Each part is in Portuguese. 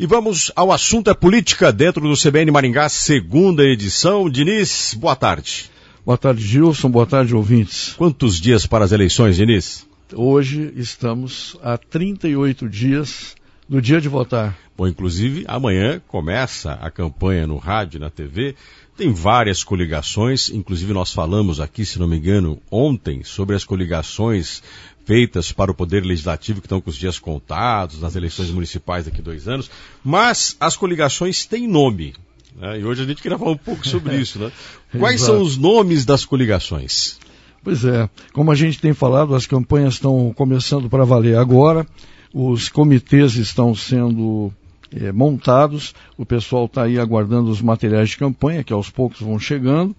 E vamos ao assunto é política dentro do CBN Maringá, segunda edição. Diniz, boa tarde. Boa tarde, Gilson. Boa tarde, ouvintes. Quantos dias para as eleições, Diniz? Hoje estamos a 38 dias do dia de votar. Bom, inclusive amanhã começa a campanha no rádio e na TV. Tem várias coligações, inclusive nós falamos aqui, se não me engano, ontem, sobre as coligações feitas para o Poder Legislativo, que estão com os dias contados, nas eleições municipais daqui a 2 anos, mas as coligações têm nome, né? E hoje a gente queria falar um pouco sobre isso, né? Quais são os nomes das coligações? Pois é, como a gente tem falado, as campanhas estão começando para valer agora, os comitês estão sendo montados, o pessoal está aí aguardando os materiais de campanha, que aos poucos vão chegando,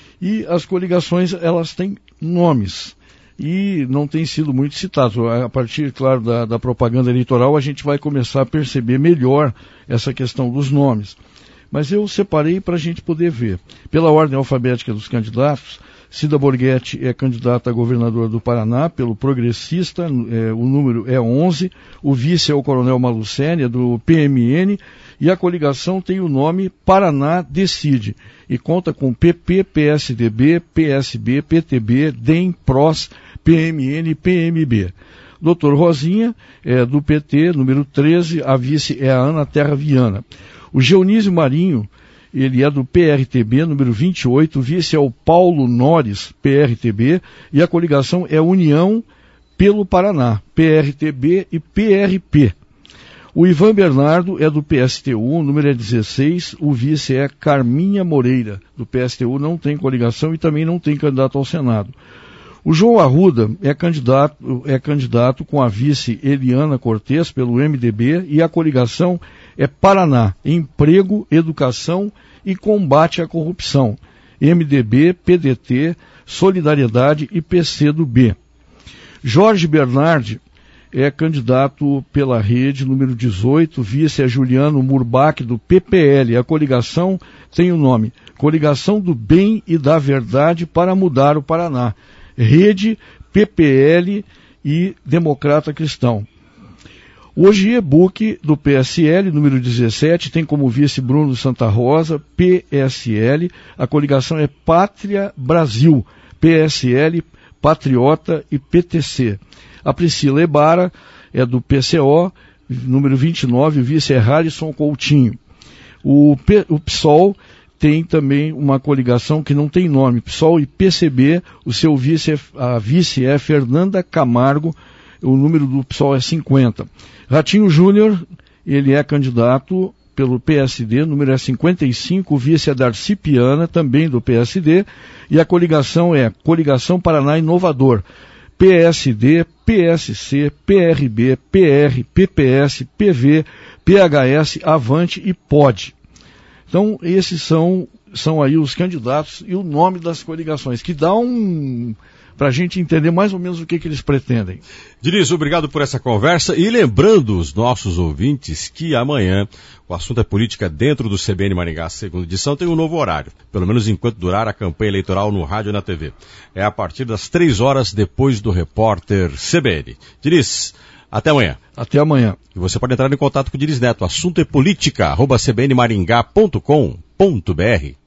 e as coligações, elas têm nomes. E não tem sido muito citado. A partir, claro, da propaganda eleitoral, a gente vai começar a perceber melhor essa questão dos nomes. Mas eu separei para a gente poder ver. Pela ordem alfabética dos candidatos, Cida Borghetti é candidata a governadora do Paraná, pelo Progressista, o número é 11, o vice é o Coronel Malucelli, do PMN, e a coligação tem o nome Paraná Decide, e conta com PP, PSDB, PSB, PTB, DEM, PROS, PMN e PMB. Doutor Rosinha é do PT, número 13, a vice é a Ana Terra Viana. O Geonísio Marinho, ele é do PRTB, número 28, o vice é o Paulo Nores, PRTB, e a coligação é União pelo Paraná, PRTB e PRP. O Ivan Bernardo é do PSTU, número é 16, o vice é Carminha Moreira, do PSTU, não tem coligação e também não tem candidato ao Senado. O João Arruda é candidato com a vice Eliana Cortes, pelo MDB, e a coligação é Paraná, Emprego, Educação e Combate à Corrupção, MDB, PDT, Solidariedade e PCdoB. Jorge Bernardi é candidato pela rede, número 18, vice é Juliano Murbach, do PPL. A coligação tem o nome Coligação do Bem e da Verdade para Mudar o Paraná. Rede, PPL e Democrata Cristão. O Ogiebook do PSL, número 17, tem como vice Bruno Santa Rosa, PSL. A coligação é Pátria Brasil, PSL, Patriota e PTC. A Priscila Ebara é do PCO, número 29, o vice é Harrison Coutinho. O PSOL tem também uma coligação que não tem nome, PSOL e PCB, o seu a vice é Fernanda Camargo, o número do PSOL é 50. Ratinho Júnior, ele é candidato pelo PSD, número é 55, o vice é Darcy Piana, também do PSD, e a coligação é Coligação Paraná Inovador, PSD, PSC, PRB, PR, PPS, PV, PHS, Avante e POD. Então, esses são aí os candidatos e o nome das coligações, que dá para a gente entender mais ou menos o que eles pretendem. Diniz, obrigado por essa conversa e lembrando os nossos ouvintes que amanhã o assunto é política dentro do CBN Maringá, segunda edição, tem um novo horário, pelo menos enquanto durar a campanha eleitoral no rádio e na TV. É a partir das 3 horas depois do repórter CBN. Diniz, até amanhã. Até amanhã. E você pode entrar em contato com o Diniz Neto. Assunto é política, @cbnmaringá.com.br.